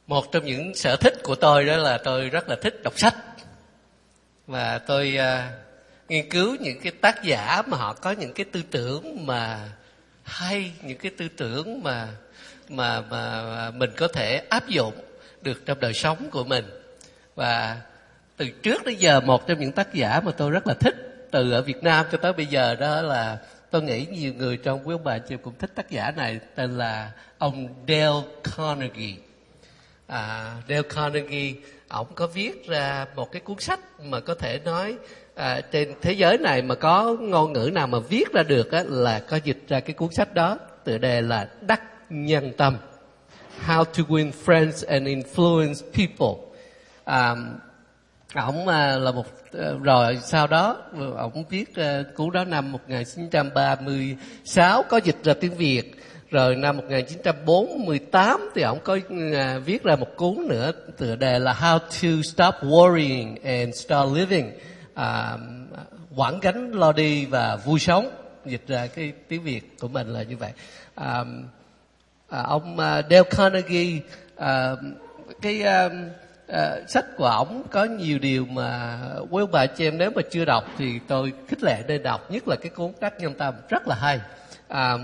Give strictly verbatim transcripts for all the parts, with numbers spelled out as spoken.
Một trong những sở thích của tôi đó là tôi rất là thích đọc sách. Và tôi uh, nghiên cứu những cái tác giả mà họ có những cái tư tưởng mà hay, những cái tư tưởng mà mà mà mình có thể áp dụng được trong đời sống của mình. Và từ trước đến giờ, một trong những tác giả mà tôi rất là thích từ ở Việt Nam cho tới bây giờ đó là, tôi nghĩ nhiều người trong quý ông bà chị cũng thích tác giả này, tên là ông Dale Carnegie. À, Dale Carnegie, ông có viết ra một cái cuốn sách mà có thể nói à, trên thế giới này mà có ngôn ngữ nào mà viết ra được á, là có dịch ra cái cuốn sách đó. Tựa đề là Đắc Nhân Tâm, How to Win Friends and Influence People. À, ông à, là một rồi sau đó ông viết uh, cuốn đó năm một nghìn chín trăm ba mươi sáu, có dịch ra tiếng Việt. Rồi năm một nghìn chín trăm bốn mươi tám thì ông có uh, viết ra một cuốn nữa tựa đề là How to Stop Worrying and Start Living, uh, quẳng gánh lo đi và vui sống. Dịch ra cái tiếng Việt của mình là như vậy. Uh, uh, ông uh, Dale Carnegie, uh, cái uh, uh, sách của ổng có nhiều điều mà quý ông bà chị em nếu mà chưa đọc thì tôi khích lệ nên đọc, nhất là cái cuốn Đắc Nhân Tâm rất là hay. Uh,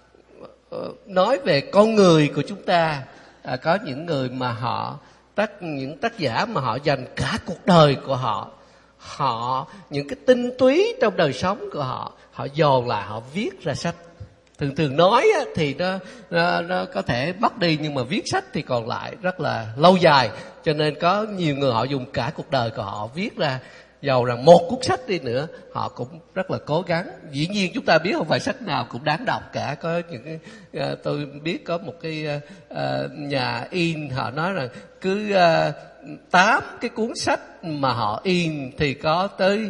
nói về con người của chúng ta. À, có những người mà họ tác những tác giả mà họ dành cả cuộc đời của họ, họ những cái tinh túy trong đời sống của họ, họ dồn lại họ viết ra sách. Thường thường nói á, thì nó, nó nó có thể mất đi, nhưng mà viết sách thì còn lại rất là lâu dài. Cho nên có nhiều người họ dùng cả cuộc đời của họ viết ra. Dầu rằng một cuốn sách đi nữa, họ cũng rất là cố gắng. Dĩ nhiên chúng ta biết không phải sách nào cũng đáng đọc cả. Có những cái uh, tôi biết có một cái uh, nhà in họ nói rằng cứ uh, tám cái cuốn sách mà họ in thì có tới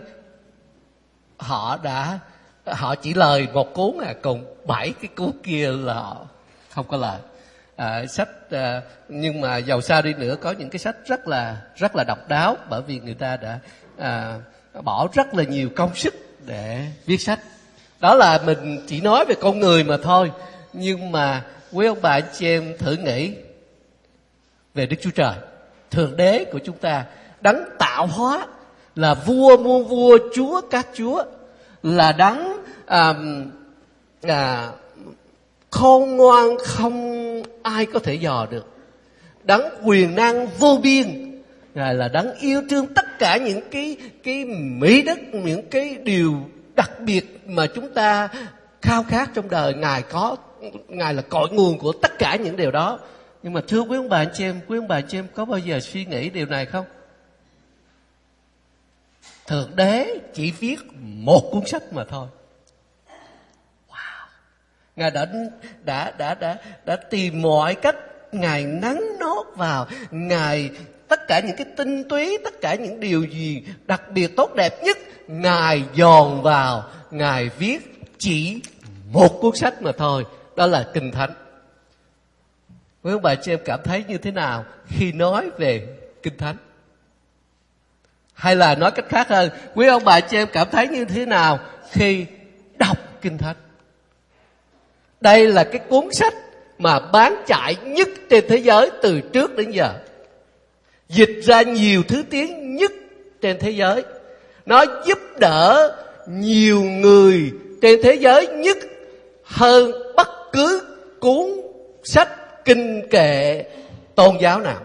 họ đã họ chỉ lời một cuốn à, còn bảy cái cuốn kia là họ không có lời. À, sách à, nhưng mà dầu sao đi nữa, có những cái sách rất là rất là độc đáo, bởi vì người ta đã à, bỏ rất là nhiều công sức để viết sách. Đó là mình chỉ nói về con người mà thôi, nhưng mà quý ông bà chị em thử nghĩ về Đức Chúa Trời, Thượng Đế của chúng ta, đấng tạo hóa, là vua muôn vua, Chúa các chúa, là đấng à, à, khôn ngoan không ai có thể dò được, đấng quyền năng vô biên. Ngài là đấng yêu thương tất cả những cái cái mỹ đức, những cái điều đặc biệt mà chúng ta khao khát trong đời. Ngài có, Ngài là cội nguồn của tất cả những điều đó. Nhưng mà thưa quý ông bà anh chị em, quý ông bà anh chị em có bao giờ suy nghĩ điều này không? Thượng Đế chỉ viết một cuốn sách mà thôi. Wow. Ngài đã đã đã đã đã tìm mọi cách, Ngài nắn nót vào, Ngài tất cả những cái tinh túy, tất cả những điều gì đặc biệt tốt đẹp nhất, Ngài dồn vào, Ngài viết chỉ một cuốn sách mà thôi, đó là Kinh Thánh. Quý ông bà chị em cảm thấy như thế nào khi nói về Kinh Thánh? Hay là nói cách khác hơn, quý ông bà chị em cảm thấy như thế nào khi đọc Kinh Thánh? Đây là cái cuốn sách mà bán chạy nhất trên thế giới từ trước đến giờ, dịch ra nhiều thứ tiếng nhất trên thế giới. Nó giúp đỡ nhiều người trên thế giới nhất hơn bất cứ cuốn sách kinh kệ tôn giáo nào.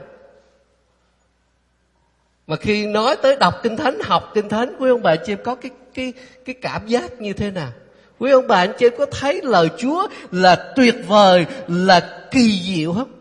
Mà khi nói tới đọc Kinh Thánh, học Kinh Thánh, quý ông bà chị em có cái cái cái cảm giác như thế nào? Quý ông bà anh chị em có thấy lời Chúa là tuyệt vời, là kỳ diệu không?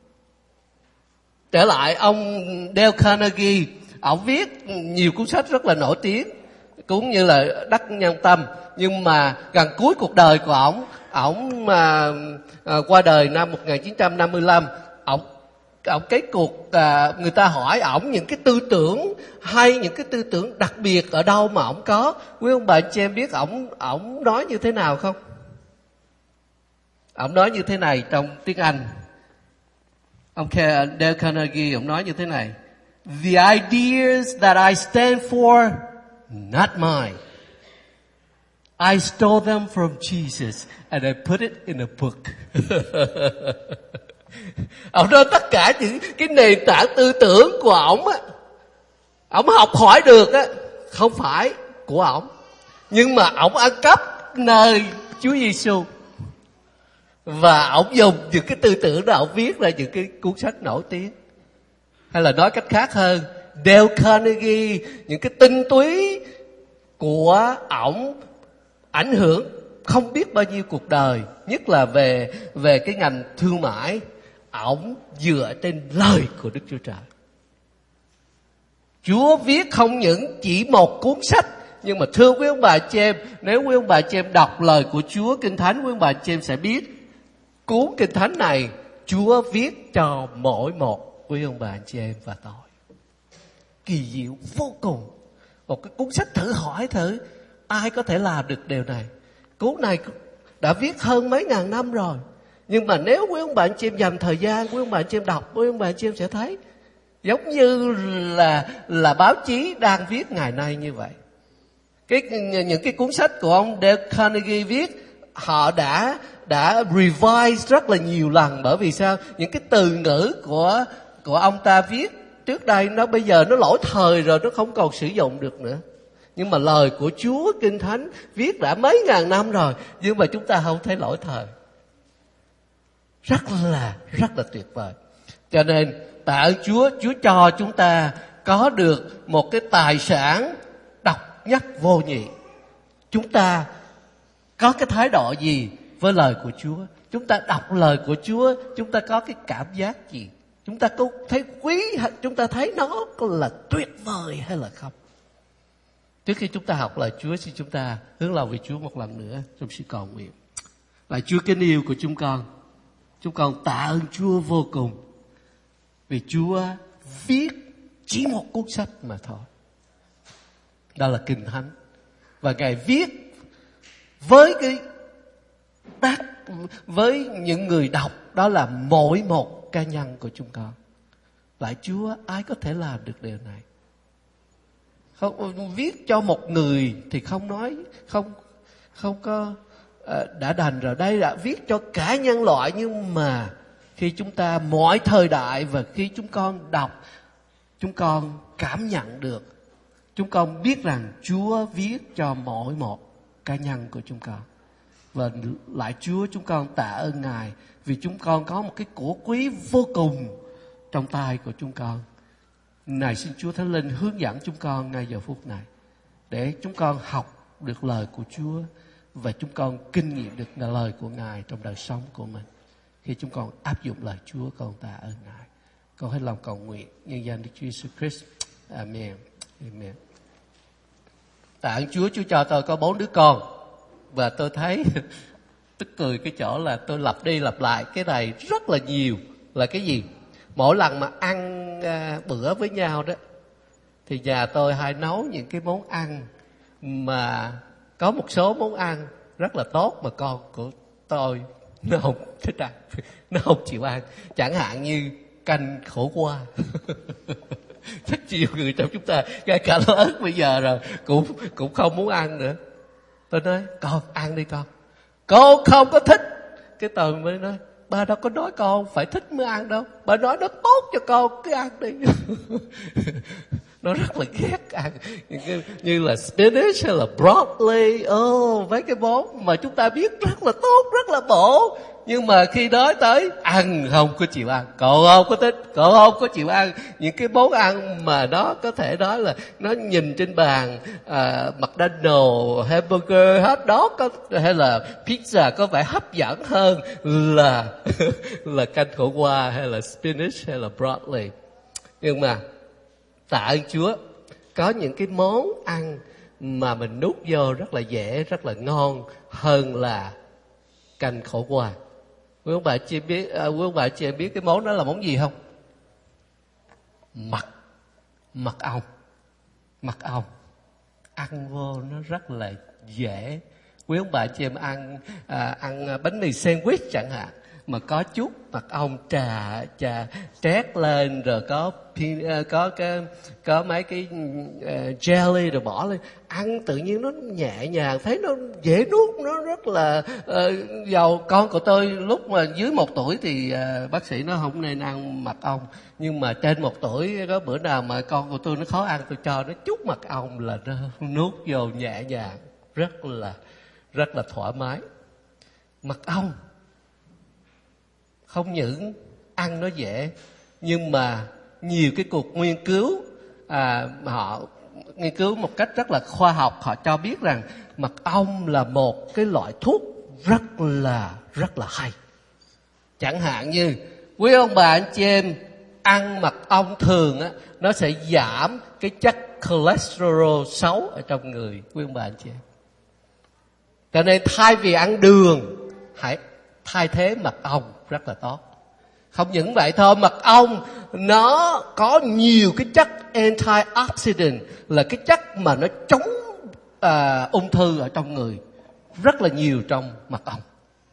Trở lại ông Dale Carnegie, ông viết nhiều cuốn sách rất là nổi tiếng, cũng như là Đắc Nhân Tâm. Nhưng mà gần cuối cuộc đời của ổng, ổng mà à, qua đời năm một nghìn chín trăm năm mươi lăm, ổng ổng cái cuộc à, người ta hỏi ổng những cái tư tưởng hay, những cái tư tưởng đặc biệt ở đâu mà ổng có. Quý ông bà chị em biết ổng ổng nói như thế nào không? Ổng nói như thế này trong tiếng Anh. Ông Dale Carnegie, ông nói như thế này: The ideas that I stand for, not mine. I stole them from Jesus and I put it in a book. Ông nói tất cả những cái nền tảng tư tưởng của ổng á, ổng học hỏi được á, không phải của ổng, nhưng mà ổng ăn cắp nơi Chúa Giêsu. Và ổng dùng những cái tư tưởng đó, ổng viết ra những cái cuốn sách nổi tiếng. Hay là nói cách khác hơn, Dale Carnegie, những cái tinh túy của ổng ảnh hưởng không biết bao nhiêu cuộc đời, nhất là về về cái ngành thương mại. Ổng dựa trên lời của Đức Chúa Trời. Chúa viết không những chỉ một cuốn sách, nhưng mà thưa quý ông bà chị em, nếu quý ông bà chị em đọc lời của Chúa Kinh Thánh, quý ông bà chị em sẽ biết cuốn Kinh Thánh này Chúa viết cho mỗi một quý ông bà chị em và tôi. Kỳ diệu vô cùng. Một cái cuốn sách, thử hỏi thử ai có thể làm được điều này. Cuốn này đã viết hơn mấy ngàn năm rồi, nhưng mà nếu quý ông bạn chị em dành thời gian, quý ông bạn chị em đọc, quý ông bạn chị em sẽ thấy giống như là là báo chí đang viết ngày nay như vậy. Cái những cái cuốn sách của ông Dale Carnegie viết, họ đã đã revise rất là nhiều lần. Bởi vì sao? Những cái từ ngữ của của ông ta viết trước đây, nó bây giờ nó lỗi thời rồi, nó không còn sử dụng được nữa. Nhưng mà lời của Chúa Kinh Thánh viết đã mấy ngàn năm rồi, nhưng mà chúng ta không thấy lỗi thời. Rất là, rất là tuyệt vời. Cho nên tạ ơn Chúa, Chúa cho chúng ta có được một cái tài sản độc nhất vô nhị. Chúng ta có cái thái độ gì với lời của Chúa? Chúng ta đọc lời của Chúa, chúng ta có cái cảm giác gì? Chúng ta có thấy quý, chúng ta thấy nó có là tuyệt vời hay là không? Trước khi chúng ta học lời Chúa, xin chúng ta hướng lòng về Chúa một lần nữa trong sự cầu nguyện. Lạy Chúa kính yêu của chúng con, chúng con tạ ơn Chúa vô cùng vì Chúa viết chỉ một cuốn sách mà thôi. Đó là Kinh Thánh. Và Ngài viết với cái tác với những người đọc, đó là mỗi một cá nhân của chúng con. Lạy Chúa, ai có thể làm được điều này? Không, viết cho một người thì không nói, không không có uh, đã đành rồi. Đây đã viết cho cả nhân loại, nhưng mà khi chúng ta mọi thời đại và khi chúng con đọc, chúng con cảm nhận được, chúng con biết rằng Chúa viết cho mỗi một cá nhân của chúng con. Và lại Chúa, chúng con tạ ơn Ngài vì chúng con có một cái của quý vô cùng trong tay của chúng con. Này xin Chúa Thánh Linh hướng dẫn chúng con ngay giờ phút này, để chúng con học được lời của Chúa và chúng con kinh nghiệm được lời của Ngài trong đời sống của mình. Khi chúng con áp dụng lời Chúa, con tạ ơn Ngài. Con hết lòng cầu nguyện nhân danh Đức Chúa Jesus Christ. Amen. Amen. Tạ ơn Chúa, Chúa cho tôi có bốn đứa con. Và tôi thấy tức cười cái chỗ là tôi lặp đi lặp lại cái này rất là nhiều. Là cái gì? Mỗi lần mà ăn à, bữa với nhau đó, thì nhà tôi hay nấu những cái món ăn mà có một số món ăn rất là tốt mà con của tôi nó không thích ăn, nó không chịu ăn. Chẳng hạn như canh khổ qua. Rất nhiều người trong chúng ta, ngay cả lớn bây giờ rồi cũng cũng không muốn ăn nữa. Tôi nói con ăn đi con. Con không có thích. Cái tôi mới nói ba đâu có nói con phải thích mới ăn đâu. Bà nói nó tốt cho con, cứ ăn đi. Nó rất là ghét ăn những cái, như là spinach hay là broccoli. Oh, mấy cái món mà chúng ta biết rất là tốt, rất là bổ. Nhưng mà khi nói tới ăn không có chịu ăn. Cậu không có thích, cậu không có chịu ăn những cái món ăn mà nó có thể nói là nó nhìn trên bàn à, McDonald's, hamburger, hot dog có, hay là pizza có vẻ hấp dẫn hơn là là canh khổ qua hay là spinach hay là broccoli. Nhưng mà tạ ơn Chúa, có những cái món ăn mà mình nuốt vô rất là dễ, rất là ngon hơn là canh khổ qua. Quý ông bà chị biết, à, quý ông bà chị em biết cái món đó là món gì không? Mật, mật ong, mật ong. Ăn vô nó rất là dễ. Quý ông bà chị em ăn à, ăn bánh mì sandwich chẳng hạn, mà có chút mật ong trà trà trét lên, rồi có có cái có mấy cái uh, jelly rồi bỏ lên ăn, tự nhiên nó nhẹ nhàng, thấy nó dễ nuốt, nó rất là uh, giàu. Con của tôi lúc mà dưới một tuổi thì uh, bác sĩ nó không nên ăn mật ong, nhưng mà trên một tuổi có bữa nào mà con của tôi nó khó ăn, tôi cho nó chút mật ong là nó nuốt vô nhẹ nhàng, rất là rất là thoải mái. Mật ong không những ăn nó dễ, nhưng mà nhiều cái cuộc nghiên cứu à, họ nghiên cứu một cách rất là khoa học, họ cho biết rằng mật ong là một cái loại thuốc rất là rất là hay. Chẳng hạn như quý ông bà anh chị em ăn mật ong thường á, nó sẽ giảm cái chất cholesterol xấu ở trong người quý ông bà anh chị em. Cho nên thay vì ăn đường, hãy thay thế mật ong, rất là tốt. Không những vậy thôi, mật ong nó có nhiều cái chất antioxidant, là cái chất mà nó chống à, ung thư ở trong người, rất là nhiều trong mật ong.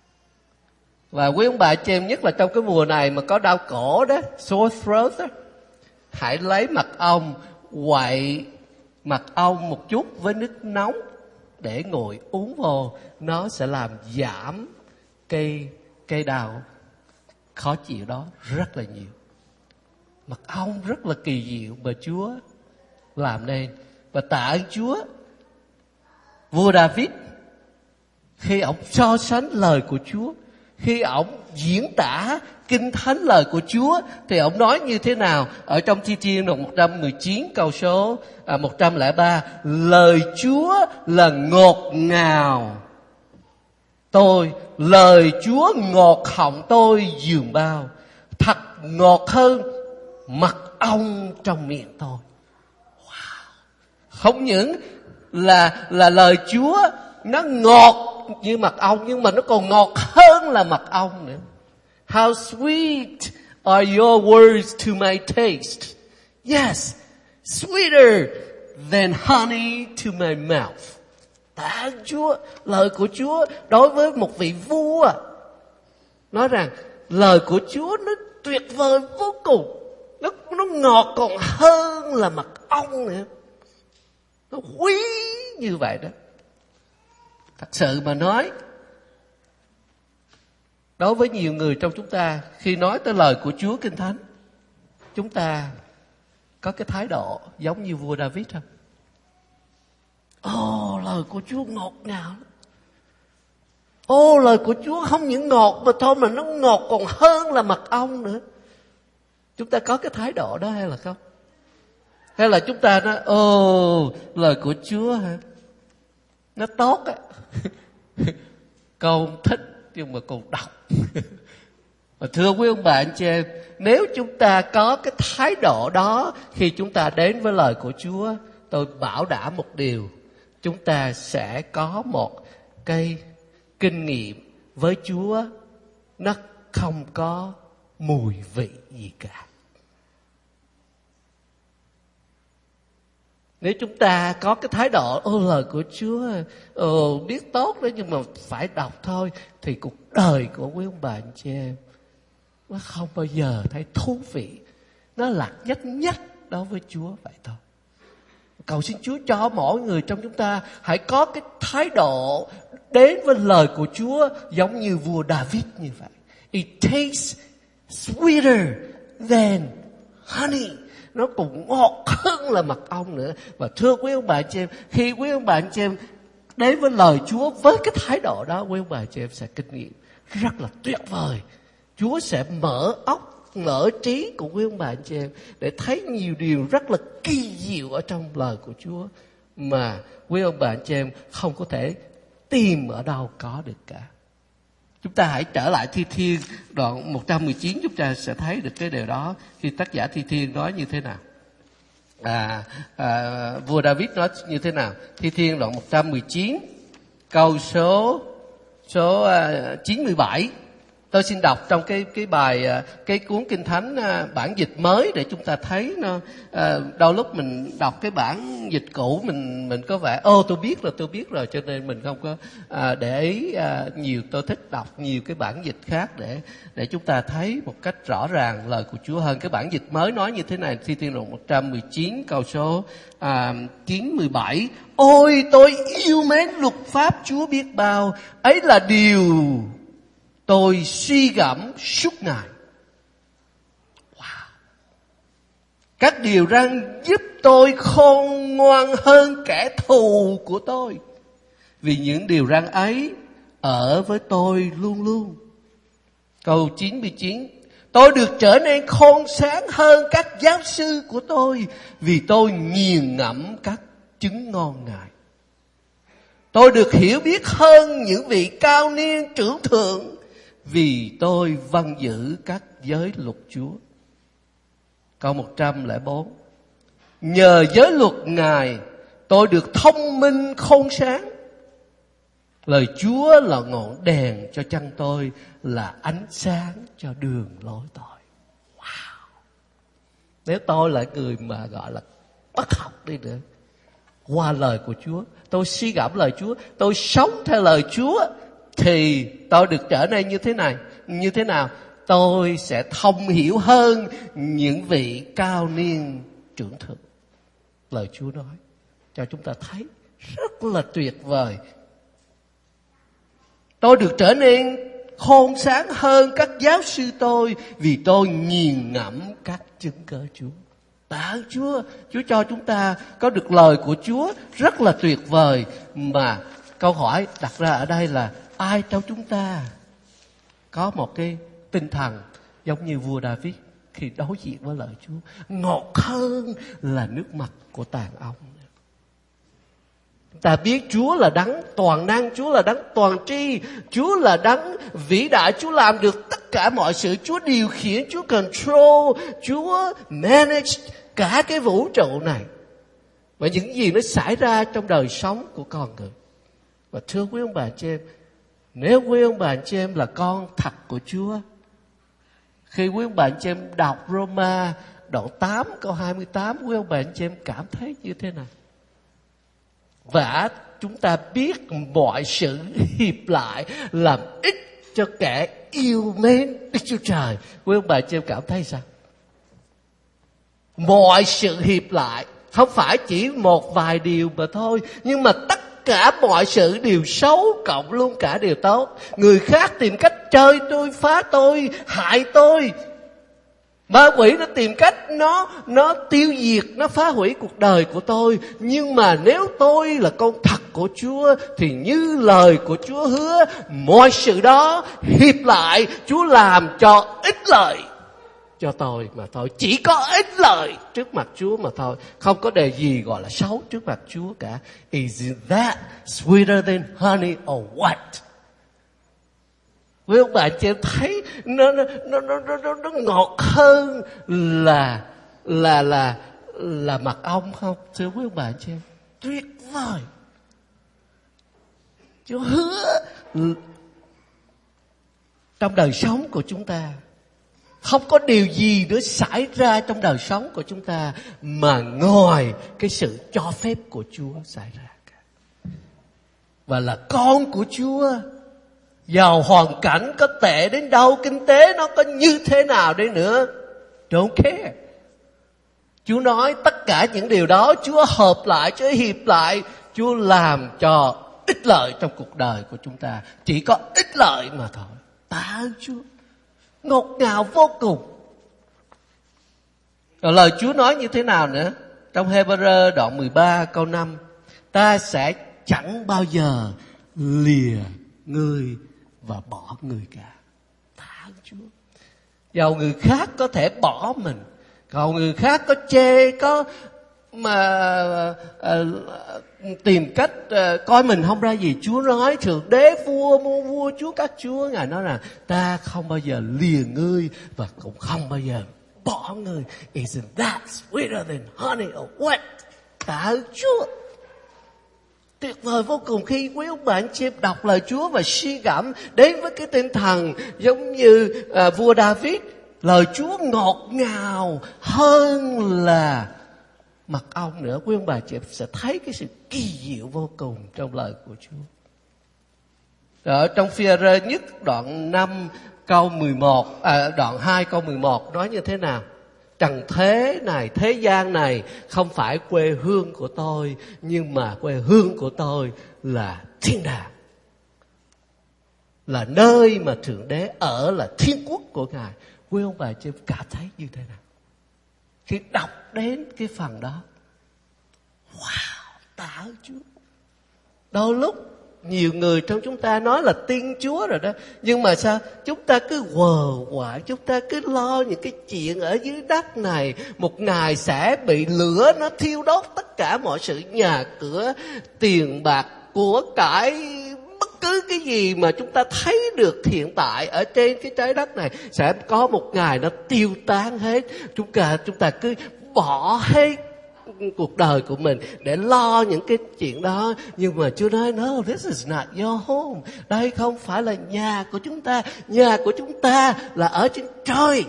Và quý ông bà chị em, nhất là trong cái mùa này mà có đau cổ đó, sore throat đó, hãy lấy mật ong, quậy mật ong một chút với nước nóng để nguội uống vô, nó sẽ làm giảm cái cái đau khó chịu đó rất là nhiều. Mật ong rất là kỳ diệu mà Chúa làm nên. Và tạ ơn Chúa, vua David khi ông so sánh lời của Chúa, khi ông diễn tả kinh thánh lời của Chúa, thì ông nói như thế nào? Ở trong Thi Thiên đoạn một trăm mười chín câu số à, một trăm lẻ ba, lời Chúa là ngọt ngào tôi, lời Chúa ngọt họng tôi dường bao, thật ngọt hơn mật ong trong miệng tôi. Wow. Không những là là lời Chúa nó ngọt như mật ong, nhưng mà nó còn ngọt hơn là mật ong nữa. How sweet are your words to my taste. Yes, sweeter than honey to my mouth. Tạ ơn Chúa, lời của Chúa đối với một vị vua nói rằng lời của Chúa nó tuyệt vời vô cùng. Nó, nó ngọt còn hơn là mật ong nữa. Nó quý như vậy đó. Thật sự mà nói, đối với nhiều người trong chúng ta, khi nói tới lời của Chúa Kinh Thánh, chúng ta có cái thái độ giống như vua David không? Ồ, oh, lời của Chúa ngọt ngào. Ồ, oh, lời của Chúa không những ngọt mà thôi, mà nó ngọt còn hơn là mật ong nữa. Chúng ta có cái thái độ đó hay là không? Hay là chúng ta nói, ồ, oh, lời của Chúa hả? Nó tốt á. Con thích nhưng mà con đọc. Và thưa quý ông bà anh chị em, nếu chúng ta có cái thái độ đó khi chúng ta đến với lời của Chúa, tôi bảo đảm một điều, chúng ta sẽ có một cái kinh nghiệm với Chúa nó không có mùi vị gì cả. Nếu chúng ta có cái thái độ ô lời của Chúa ồ, biết tốt đấy nhưng mà phải đọc thôi, thì cuộc đời của quý ông bà anh chị em nó không bao giờ thấy thú vị, nó lạc nhất nhất đối với Chúa vậy thôi. Cầu xin Chúa cho mỗi người trong chúng ta hãy có cái thái độ đến với lời của Chúa giống như vua David như vậy. It tastes sweeter than honey. Nó cũng ngọt hơn là mật ong nữa. Và thưa quý ông bà chị em, khi quý ông bà chị em đến với lời Chúa với cái thái độ đó, quý ông bà chị em sẽ kinh nghiệm rất là tuyệt vời. Chúa sẽ mở óc, mở trí của quý ông bà chị em để thấy nhiều điều rất là kỳ diệu ở trong lời của Chúa mà quý ông bà chị em không có thể tìm ở đâu có được cả. Chúng ta hãy trở lại Thi Thiên đoạn một trăm mười chín, chúng ta sẽ thấy được cái điều đó khi tác giả Thi Thiên nói như thế nào. À, à, vua David nói như thế nào? Thi Thiên đoạn một trăm mười chín câu số số uh, chín mươi bảy. Tôi xin đọc trong cái cái bài cái cuốn Kinh Thánh bản dịch mới để chúng ta thấy nó. À, đôi lúc mình đọc cái bản dịch cũ mình mình có vẻ ô tôi biết rồi tôi biết rồi cho nên mình không có à, để ý à, nhiều. Tôi thích đọc nhiều cái bản dịch khác để để chúng ta thấy một cách rõ ràng lời của Chúa hơn. Cái bản dịch mới nói như thế này, Thi Thiên Luật một trăm mười chín câu số à, chín mười bảy: Ôi tôi yêu mến luật pháp Chúa biết bao, ấy là điều tôi suy gẫm suốt ngày. Wow. Các điều răn giúp tôi khôn ngoan hơn kẻ thù của tôi, vì những điều răn ấy ở với tôi luôn luôn. Câu chín mươi chín: Tôi được trở nên khôn sáng hơn các giáo sư của tôi, vì tôi nghiền ngẫm các chứng ngon ngài. Tôi được hiểu biết hơn những vị cao niên trưởng thượng, vì tôi vâng giữ các giới luật Chúa. Câu một trăm lẻ bốn: Nhờ giới luật Ngài, tôi được thông minh khôn sáng. Lời Chúa là ngọn đèn cho chân tôi, là ánh sáng cho đường lối tôi. Wow! Nếu tôi là người mà gọi là bất học đi nữa, qua lời của Chúa, tôi suy gẫm lời Chúa, tôi sống theo lời Chúa, thì tôi được trở nên như thế này. Như thế nào? Tôi sẽ thông hiểu hơn những vị cao niên trưởng thượng. Lời Chúa nói cho chúng ta thấy rất là tuyệt vời. Tôi được trở nên khôn sáng hơn các giáo sư tôi, vì tôi nghiền ngẫm các chứng cớ Chúa. Tạ ơn Chúa, Chúa cho chúng ta có được lời của Chúa rất là tuyệt vời. Mà câu hỏi đặt ra ở đây là ai trong chúng ta có một cái tinh thần giống như vua David khi đối diện với lời Chúa, ngọt hơn là nước mặt của tàn ong. Ta biết Chúa là đấng toàn năng, Chúa là đấng toàn tri, Chúa là đấng vĩ đại, Chúa làm được tất cả mọi sự, Chúa điều khiển, Chúa control, Chúa manage cả cái vũ trụ này. Và những gì nó xảy ra trong đời sống của con người. Và thưa quý ông bà chị em, nếu quý ông bà chị em là con thật của Chúa, khi quý ông bà chị em đọc Roma đoạn tám câu hai mươi tám, quý ông bà chị em cảm thấy như thế nào? Và chúng ta biết mọi sự hiệp lại làm ích cho kẻ yêu mến Đức Chúa Trời. Quý ông bà chị em cảm thấy sao? Mọi sự hiệp lại, không phải chỉ một vài điều mà thôi, nhưng mà tất cả mọi sự đều xấu cộng luôn cả điều tốt. Người khác tìm cách chơi tôi, phá tôi, hại tôi. Ma quỷ nó tìm cách nó nó tiêu diệt, nó phá hủy cuộc đời của tôi. Nhưng mà nếu tôi là con thật của Chúa, thì như lời của Chúa hứa, mọi sự đó hiệp lại, Chúa làm cho ích lợi cho tôi mà thôi. Chỉ có ích lợi trước mặt Chúa mà thôi. Không có đề gì gọi là xấu trước mặt Chúa cả. Isn't that sweeter than honey or what? Quý ông bà chị em thấy nó nó nó nó nó, nó ngọt hơn là là là là mật ong không? Thưa quý ông bà chị em, tuyệt vời. Chúa hứa trong đời sống của chúng ta không có điều gì nữa xảy ra trong đời sống của chúng ta mà ngoài cái sự cho phép của Chúa xảy ra cả. Và là con của Chúa, giàu hoàn cảnh có tệ đến đâu, kinh tế nó có như thế nào đi nữa, don't care. Chúa nói tất cả những điều đó Chúa hợp lại, Chúa hiệp lại, Chúa làm cho ích lợi trong cuộc đời của chúng ta. Chỉ có ích lợi mà thôi. Tạ ơn Chúa, ngọt ngào vô cùng. Rồi lời Chúa nói như thế nào nữa? Trong Hebrew đoạn mười ba câu năm: Ta sẽ chẳng bao giờ lìa ngươi và bỏ người cả. Tạ ơn Chúa. Dầu người khác có thể bỏ mình, còn người khác có chê, có mà à, tìm cách à, coi mình không ra gì, Chúa nói thượng đế vua muôn vua Chúa các chúa, Ngài nói là ta không bao giờ lìa ngươi và cũng không bao giờ bỏ ngươi. Isn't that sweeter than honey or what? Tạ ơn Chúa. Tuyệt vời vô cùng khi quý ông bà anh chị em đọc lời Chúa và suy gẫm đến với cái tinh thần giống như à, vua David. Lời Chúa ngọt ngào hơn là mật ong nữa. Quý ông bà chị em sẽ thấy cái sự kỳ diệu vô cùng trong lời của Chúa. Ở trong Phi-e-rơ nhất đoạn năm câu mười một, à, đoạn hai câu mười một nói như thế nào? Trần thế này, thế gian này không phải quê hương của tôi, nhưng mà quê hương của tôi là thiên đàng, là nơi mà Thượng Đế ở, là thiên quốc của Ngài. Quý ông bà chị em cảm thấy như thế nào khi đọc đến cái phần đó? Wow, tạ ơn Chúa. Đôi lúc nhiều người trong chúng ta nói là tin Chúa rồi đó, nhưng mà sao chúng ta cứ quờ quại, chúng ta cứ lo những cái chuyện ở dưới đất này một ngày sẽ bị lửa nó thiêu đốt tất cả mọi sự, nhà cửa, tiền bạc, của cải, bất cứ cái gì mà chúng ta thấy được hiện tại ở trên cái trái đất này sẽ có một ngày nó tiêu tán hết. Chúng ta chúng ta cứ bỏ hết cuộc đời của mình để lo những cái chuyện đó. Nhưng mà Chúa nói, no, this is not your home. Đây không phải là nhà của chúng ta. Nhà của chúng ta là ở trên trời.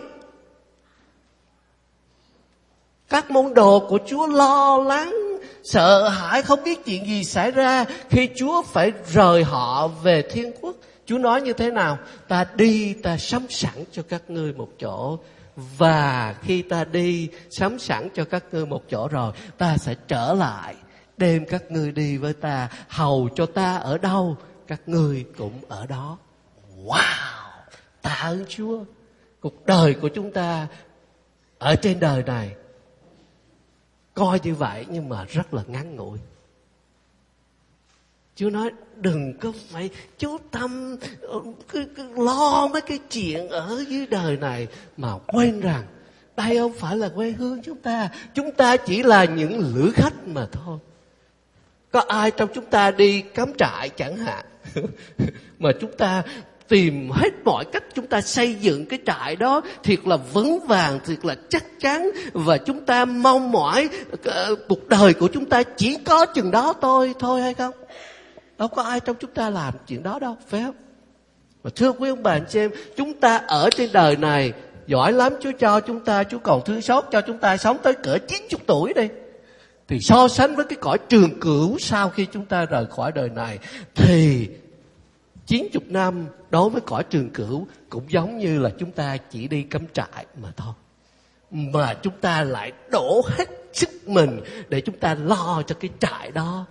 Các môn đồ của Chúa lo lắng, sợ hãi, không biết chuyện gì xảy ra khi Chúa phải rời họ về thiên quốc. Chúa nói như thế nào? Ta đi, ta sắm sẵn cho các ngươi một chỗ. Và khi ta đi sắm sẵn cho các ngươi một chỗ rồi, ta sẽ trở lại đem các ngươi đi với ta, hầu cho ta ở đâu các ngươi cũng ở đó. Wow, tạ ơn Chúa. Cuộc đời của chúng ta ở trên đời này coi như vậy nhưng mà rất là ngắn ngủi. Chúa nói đừng có phải chú tâm cứ, cứ lo mấy cái chuyện ở dưới đời này mà quên rằng đây không phải là quê hương chúng ta. Chúng ta chỉ là những lữ khách mà thôi. Có ai trong chúng ta đi cắm trại chẳng hạn mà chúng ta tìm hết mọi cách chúng ta xây dựng cái trại đó thiệt là vững vàng, thiệt là chắc chắn, và chúng ta mong mỏi uh, cuộc đời của chúng ta chỉ có chừng đó thôi thôi hay không? Đâu có ai trong chúng ta làm chuyện đó đâu, phải không? Mà thưa quý ông bà anh chị em, chúng ta ở trên đời này giỏi lắm, Chúa cho chúng ta, Chúa còn thương xót cho chúng ta sống tới cỡ chín mươi tuổi đi. Thì so sánh với cái cõi trường cửu sau khi chúng ta rời khỏi đời này, thì chín mươi năm đối với cõi trường cửu cũng giống như là chúng ta chỉ đi cắm trại mà thôi. Mà chúng ta lại đổ hết sức mình để chúng ta lo cho cái trại đó.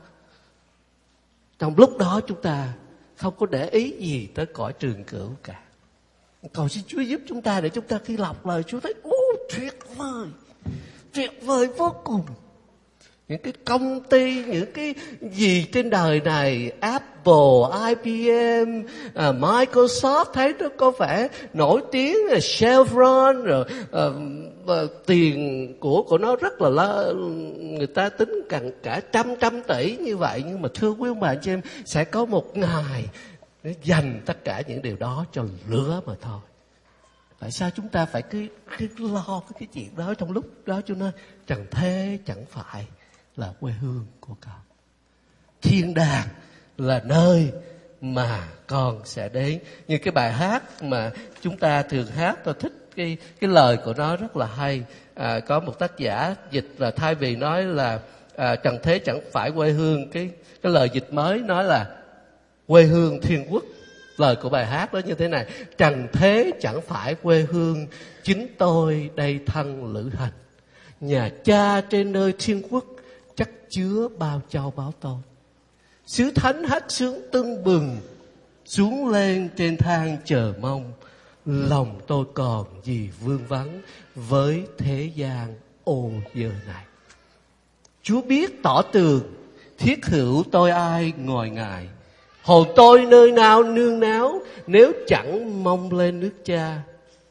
Trong lúc đó chúng ta không có để ý gì tới cõi trường cửu cả. Cầu xin Chúa giúp chúng ta để chúng ta khi đọc lời Chúa thấy ô tuyệt vời, tuyệt vời vô cùng. Những cái công ty, những cái gì trên đời này, Apple, I B M, uh, Microsoft thấy nó có vẻ nổi tiếng, Chevron, rồi uh, uh, tiền của của nó rất là lớn, người ta tính cả, cả trăm trăm tỷ như vậy. Nhưng mà thưa quý ông bà chị em, sẽ có một ngày để dành tất cả những điều đó cho lửa mà thôi. Tại sao chúng ta phải cứ, cứ lo cái chuyện đó? Trong lúc đó Chúa nói chẳng thế chẳng phải là quê hương của con. Thiên đàng là nơi mà con sẽ đến. Như cái bài hát mà chúng ta thường hát, tôi thích cái cái lời của nó rất là hay. À, có một tác giả dịch là thay vì nói là à, trần thế chẳng phải quê hương, cái cái lời dịch mới nói là quê hương thiên quốc. Lời của bài hát đó như thế này: trần thế chẳng phải quê hương, chính tôi đây thân lữ hành. Nhà cha trên nơi thiên quốc chắc chứa bao châu báu tôi. Sứ thánh hát sướng tưng bừng, xuống lên trên thang chờ mong. Lòng tôi còn gì vương vấn với thế gian ô giờ này. Chúa biết tỏ tường, thiết hữu tôi ai ngồi Ngài. Hồn tôi nơi nào nương náu, nếu chẳng mong lên nước Cha.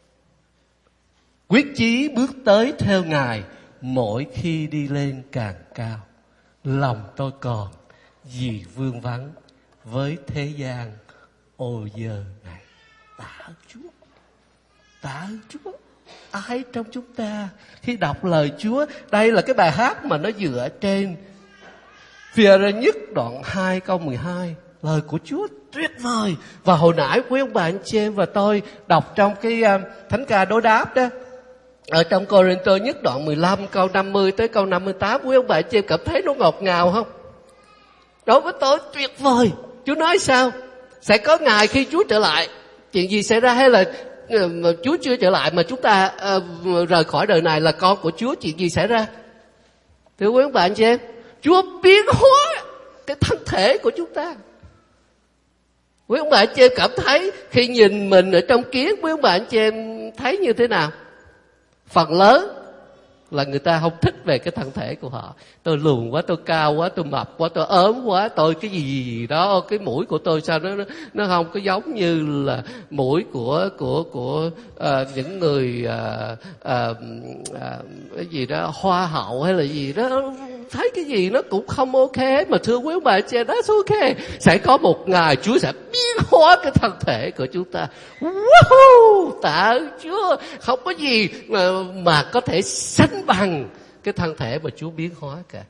Quyết chí bước tới theo Ngài, mỗi khi đi lên càng cao. Lòng tôi còn gì vương vấn với thế gian ô giờ này. Tạ ơn Chúa, tạ ơn Chúa. Ai trong chúng ta khi đọc lời Chúa, đây là cái bài hát mà nó dựa trên Phi-e-rơ nhất đoạn hai câu mười hai, lời của Chúa tuyệt vời. Và hồi nãy quý ông bà anh chị em và tôi đọc trong cái uh, thánh ca đối đáp đó, ở trong Cô-rinh-tô nhất đoạn mười lăm câu năm mươi tới câu năm mươi tám, quý ông bà anh chị em cảm thấy nó ngọt ngào không? Đối với tôi tuyệt vời. Chúa nói sao? Sẽ có ngày khi Chúa trở lại, chuyện gì xảy ra? Hay là uh, Chúa chưa trở lại mà chúng ta uh, rời khỏi đời này là con của Chúa, chuyện gì xảy ra? Thưa quý ông bà anh chị em, Chúa biến hóa cái thân thể của chúng ta. Quý ông bà anh chị em cảm thấy khi nhìn mình ở trong kiến, quý ông bà anh chị em thấy như thế nào? Phần lớn là người ta không thích về cái thân thể của họ. Tôi lùn quá, tôi cao quá, tôi mập quá, tôi ốm quá, tôi cái gì, gì đó, cái mũi của tôi sao nó nó không có giống như là mũi của của của uh, những người uh, uh, uh, cái gì đó hoa hậu hay là gì đó. Thấy cái gì nó cũng không ok. Mà thưa quý bà chị, that's ok. Sẽ có một ngày Chúa sẽ biến hóa cái thân thể của chúng ta. Wow, tạ ơn Chúa. Không có gì mà, mà có thể sánh bằng cái thân thể mà Chúa biến hóa cả.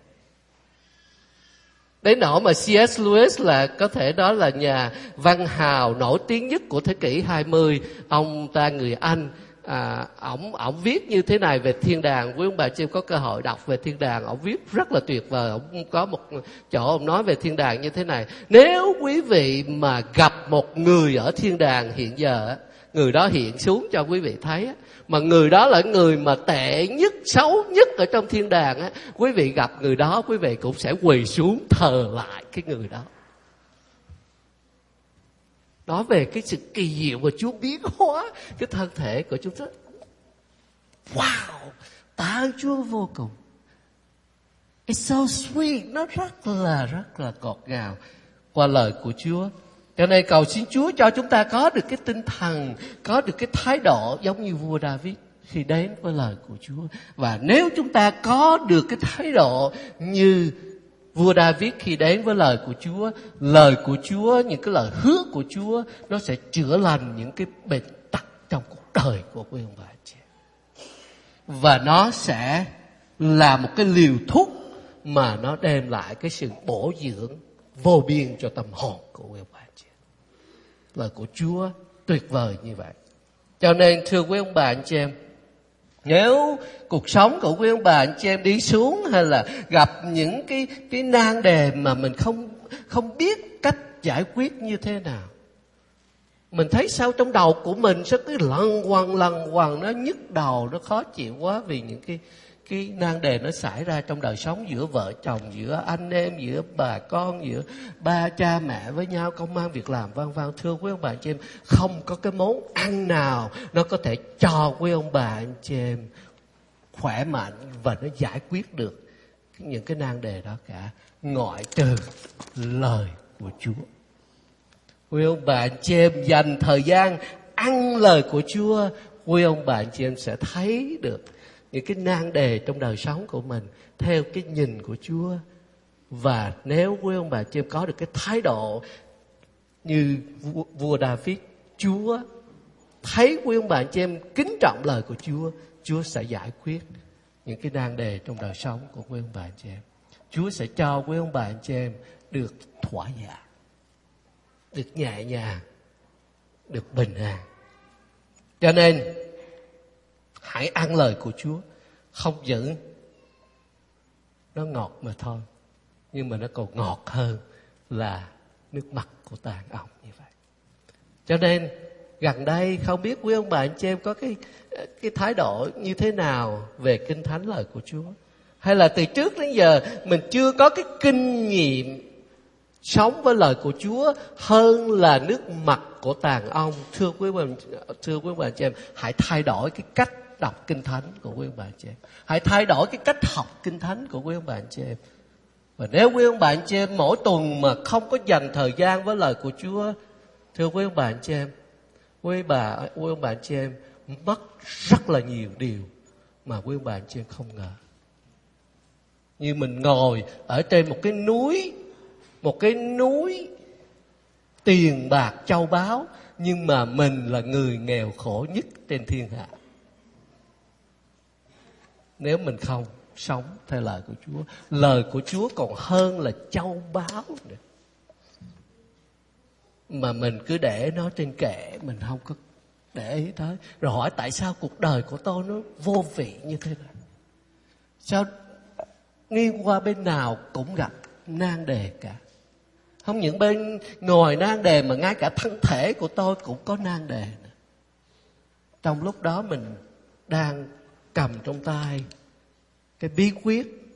Đến nỗi mà xê ét Lewis là có thể đó là nhà văn hào nổi tiếng nhất của thế kỷ hai mươi. Ông ta người Anh. À, ổng ổng viết như thế này về thiên đàng. Quý ông bà chị có cơ hội đọc về thiên đàng, ổng viết rất là tuyệt vời. Ổng có một chỗ ổng nói về thiên đàng như thế này: nếu quý vị mà gặp một người ở thiên đàng hiện giờ, người đó hiện xuống cho quý vị thấy, mà người đó là người mà tệ nhất, xấu nhất ở trong thiên đàng, quý vị gặp người đó, quý vị cũng sẽ quỳ xuống thờ lại cái người đó. Nói về cái sự kỳ diệu mà Chúa biến hóa cái thân thể của chúng ta. Wow, tạ ơn Chúa vô cùng. It's so sweet, nó rất là rất là ngọt ngào qua lời của Chúa. Cho nên cầu xin Chúa cho chúng ta có được cái tinh thần, có được cái thái độ giống như vua David khi đến với lời của Chúa. Và nếu chúng ta có được cái thái độ như vua David khi đến với lời của Chúa, lời của Chúa, những cái lời hứa của Chúa, nó sẽ chữa lành những cái bệnh tật trong cuộc đời của quý ông bà chị. Và nó sẽ là một cái liều thuốc mà nó đem lại cái sự bổ dưỡng vô biên cho tâm hồn của quý ông bà chị. Lời của Chúa tuyệt vời như vậy. Cho nên thưa quý ông bà anh chị em, nếu cuộc sống của quý ông bà anh chị em đi xuống, hay là gặp những cái cái nan đề mà mình không không biết cách giải quyết như thế nào, mình thấy sao trong đầu của mình sao cứ lăn quằn lăn quằn, nó nhức đầu, nó khó chịu quá vì những cái cái nan đề nó xảy ra trong đời sống giữa vợ chồng, giữa anh em, giữa bà con, giữa ba cha mẹ với nhau, công ăn việc làm vân vân. Thưa quý ông bà anh chị em, không có cái món ăn nào nó có thể cho quý ông bà anh chị em khỏe mạnh và nó giải quyết được những cái nan đề đó cả, ngoại trừ lời của Chúa. Quý ông bà anh chị em dành thời gian ăn lời của Chúa, quý ông bà anh chị em sẽ thấy được những cái nan đề trong đời sống của mình theo cái nhìn của Chúa. Và nếu quý ông bà chị em có được cái thái độ như vua, vua David, Chúa thấy quý ông bà chị em kính trọng lời của Chúa, Chúa sẽ giải quyết những cái nan đề trong đời sống của quý ông bà chị em. Chúa sẽ cho quý ông bà chị em được thỏa dạ, được nhẹ nhàng, được bình an. Cho nên hãy ăn lời của Chúa. Không những nó ngọt mà thôi, nhưng mà nó còn ngọt hơn là nước mắt của tàn ong như vậy. Cho nên gần đây không biết quý ông bà anh chị em có cái cái thái độ như thế nào về Kinh Thánh lời của Chúa, hay là từ trước đến giờ mình chưa có cái kinh nghiệm sống với lời của Chúa hơn là nước mặt của tàn ong. Thưa quý bà, thưa quý bà chị em, hãy thay đổi cái cách đọc Kinh Thánh của quý ông bà chị em. Hãy thay đổi cái cách học Kinh Thánh của quý ông bà chị em. Và nếu quý ông bà chị em mỗi tuần mà không có dành thời gian với lời của Chúa, thưa quý ông bà chị em, quý bà, quý ông bà chị em mất rất là nhiều điều mà quý ông bà chị em không ngờ. Như mình ngồi ở trên một cái núi, một cái núi tiền bạc châu báu, nhưng mà mình là người nghèo khổ nhất trên thiên hạ. Nếu mình không sống theo lời của Chúa. Lời của Chúa còn hơn là châu báu nữa. Mà mình cứ để nó trên kệ, mình không có để ý tới. Rồi hỏi tại sao cuộc đời của tôi nó vô vị như thế này? Sao nghiêng qua bên nào cũng gặp nan đề cả? Không những bên ngồi nan đề mà ngay cả thân thể của tôi cũng có nan đề nữa. Trong lúc đó mình đang cầm trong tay cái bí quyết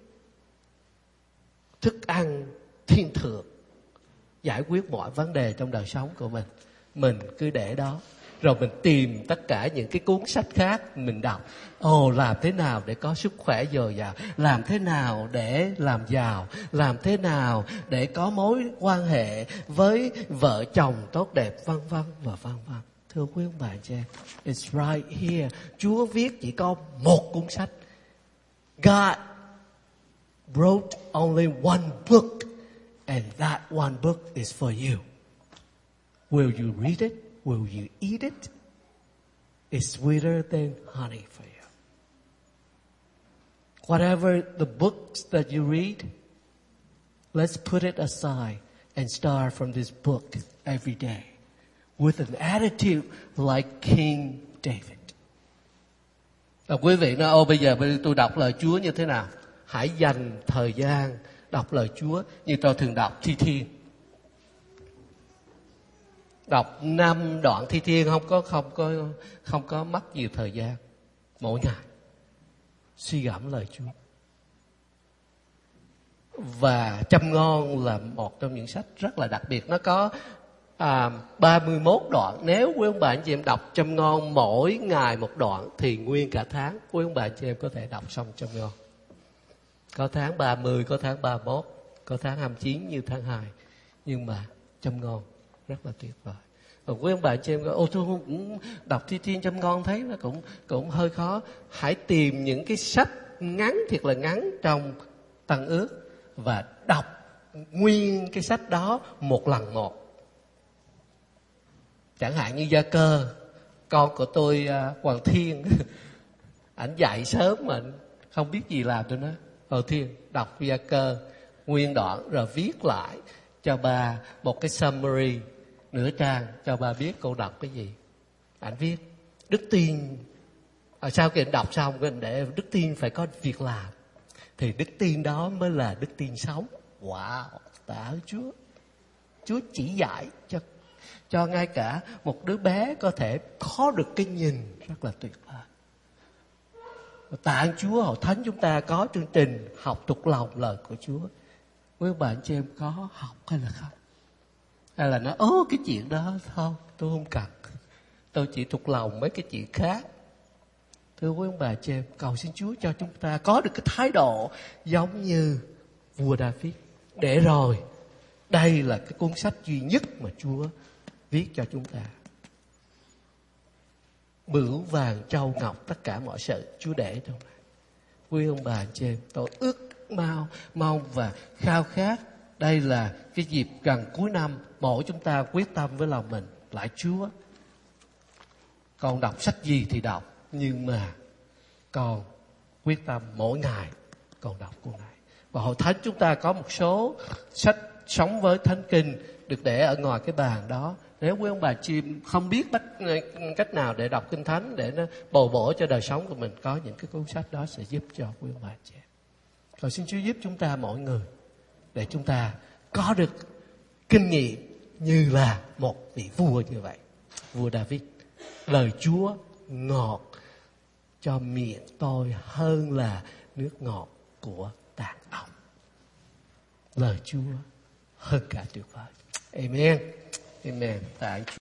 thức ăn thiên thượng, giải quyết mọi vấn đề trong đời sống của mình. Mình cứ để đó. Rồi mình tìm tất cả những cái cuốn sách khác mình đọc. Ồ, làm thế nào để có sức khỏe dồi dào, làm thế nào để làm giàu, làm thế nào để có mối quan hệ với vợ chồng tốt đẹp, vân vân và vân vân. Thưa quý ông bà chị em, it's right here. Chúa viết chỉ có một cuốn sách. God wrote only one book, and that one book is for you. Will you read it? Will you eat it? It's sweeter than honey for you. Whatever the books that you read, let's put it aside and start from this book every day with an attitude like King David. Và quý vị nói, ô bây giờ tôi đọc lời Chúa như thế nào? Hãy dành thời gian đọc lời Chúa như tôi thường đọc Thi Thiên. Đọc năm đoạn Thi Thiên không có không có không có mất nhiều thời gian. Mỗi ngày suy gẫm lời Chúa. Và Châm Ngôn là một trong những sách rất là đặc biệt. Nó có à, ba mươi mốt đoạn. Nếu quý ông bà anh chị em đọc Châm Ngôn mỗi ngày một đoạn thì nguyên cả tháng quý ông bà anh chị em có thể đọc xong Châm Ngôn. Có tháng ba mươi, có tháng ba mươi mốt, có tháng hai mươi chín như tháng hai. Nhưng mà Châm Ngôn rất là tuyệt vời. Và quý ông bà chị em, ô tôi cũng đọc Thi Thiên Châm Ngôn thấy nó cũng cũng hơi khó. Hãy tìm những cái sách ngắn, thiệt là ngắn trong Tân Ước và đọc nguyên cái sách đó một lần một. Chẳng hạn như Gia Cơ, con của tôi Hoàng Thiên, ảnh dậy sớm mà không biết gì làm cho nó. Hoàng Thiên đọc Gia Cơ nguyên đoạn rồi viết lại cho bà một cái summary nửa trang cho bà biết cô đọc cái gì. Anh viết đức tin à, sau khi anh đọc xong anh để đức tin phải có việc làm thì đức tin đó mới là đức tin sống. Wow, tạ ơn Chúa. Chúa chỉ dạy cho cho ngay cả một đứa bé có thể có được cái nhìn rất là tuyệt vời. Tạ ơn Chúa, Hội Thánh chúng ta có chương trình học thuộc lòng lời của Chúa. Quý bạn chị em có học hay là không? Hay là nói, ố cái chuyện đó thôi, tôi không cần. Tôi chỉ thuộc lòng mấy cái chuyện khác. Thưa quý ông bà chị em, cầu xin Chúa cho chúng ta có được cái thái độ giống như vua David. Để rồi, đây là cái cuốn sách duy nhất mà Chúa viết cho chúng ta. Bửu vàng châu ngọc tất cả mọi sự Chúa để trong này. Quý ông bà chị em, tôi ước mau mong và khao khát. Đây là cái dịp gần cuối năm, mỗi chúng ta quyết tâm với lòng mình lại Chúa. Con đọc sách gì thì đọc, nhưng mà con quyết tâm mỗi ngày con đọc cuốn này. Và Hội Thánh chúng ta có một số sách sống với Thánh Kinh được để ở ngoài cái bàn đó. Nếu quý ông bà chị không biết bắt cách nào để đọc Kinh Thánh để nó bồi bổ cho đời sống của mình, có những cái cuốn sách đó sẽ giúp cho quý ông bà chị. Cầu xin Chúa giúp chúng ta mỗi người để chúng ta có được kinh nghiệm như là một vị vua như vậy. Vua David, lời Chúa ngọt cho miệng tôi hơn là nước ngọt của tàn ong. Lời Chúa hơn cả tuyệt vời. Amen. Amen. Tại